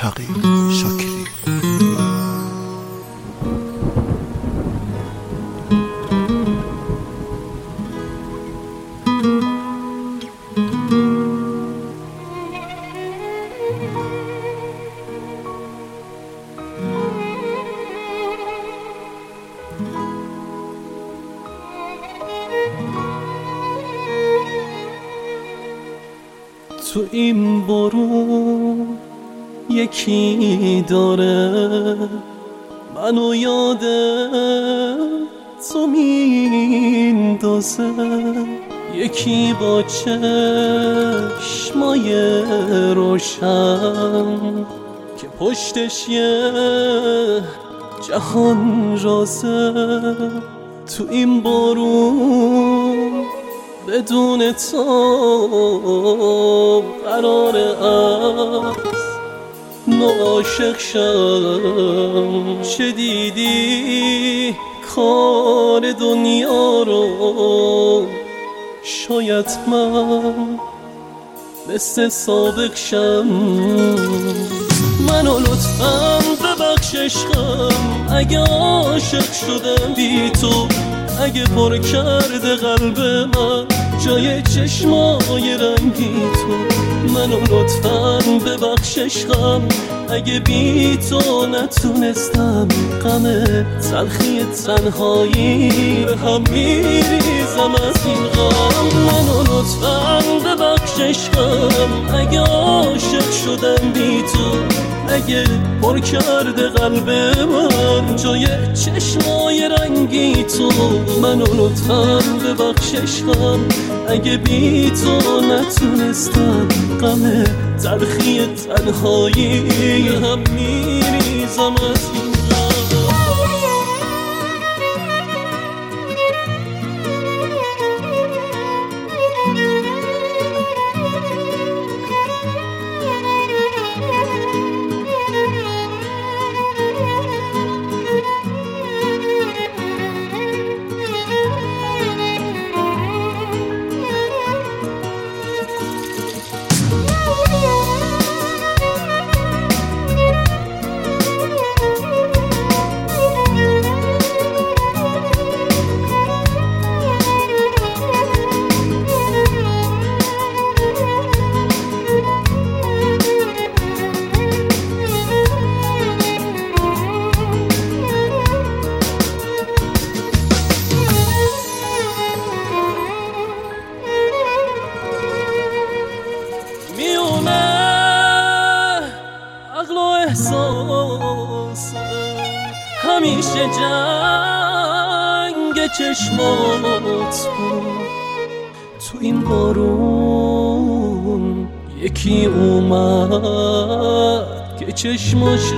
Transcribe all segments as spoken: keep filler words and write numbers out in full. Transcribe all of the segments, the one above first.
تقی شاکری. تو این بارون یکی داره منو یاد تو میندازه، یکی با چشمای روشن که پشتش یه جهان رازه. تو این بارون بدون تو قراره از نعاشق شم. چه دیدی کار دنیا رو، شاید من مثل سابق شم. منو لطفاً ببخش عشقم اگه عاشق شدم بی تو، اگه پر کرده قلب من جای چشمای رنگی تو. منو لطفاً ببخش عشقم اگه بی تو نتونستم غم تلخی تنهایی به هم میریزم از این غم. منو لطفاً ببخش عشقم اگه عاشق شدم بی تو، اگه پر کرده قلب من جای چشمای رنگی تو. منو لطفاً ببخش عشقم اگه بی تو نتونستم غم تلخی تنهایی هم میریزم از این احساس همیشه جنگ چشمات بود. تو این بارون یکی اومد که چشماش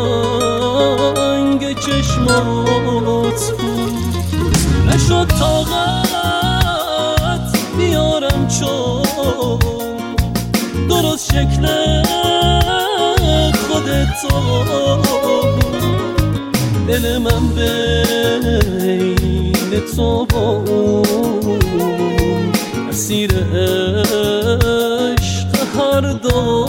رنگ چشمات بود. نشد طاقت بیارم چون درست شکل خودتو، دل من بین تو با اون اسیر عشق هر دو.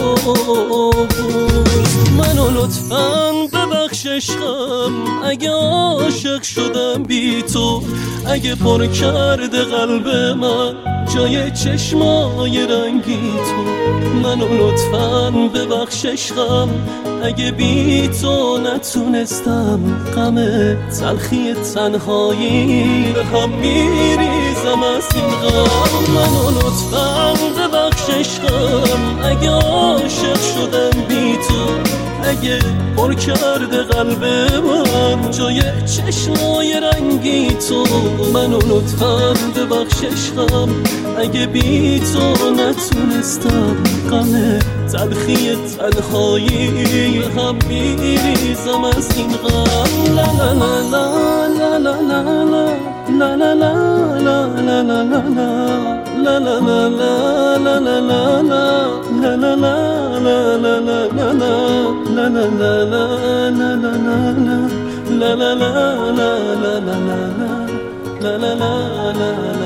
منو لطفاً ببخش عشقم اگه عاشق شدم بی تو، اگه پر کرده قلب من جای چشمای رنگی تو. منو لطفاً ببخش عشقم اگه بی تو نتونستم غم تلخی تنهایی به هم میریزم از این غم. منو لطفاً ببخش عشقم اگه عاشق شدم بی تو، اگه پر کرده قلب من جای چشمای رنگی تو. منو لطفاً ببخش عشقم اگه بی تو نتونستم غم تلخی تنهایی هم میریزم از این غم. لا لا لا لا لا لا لا لا لا لا لا لا لا لا لا لا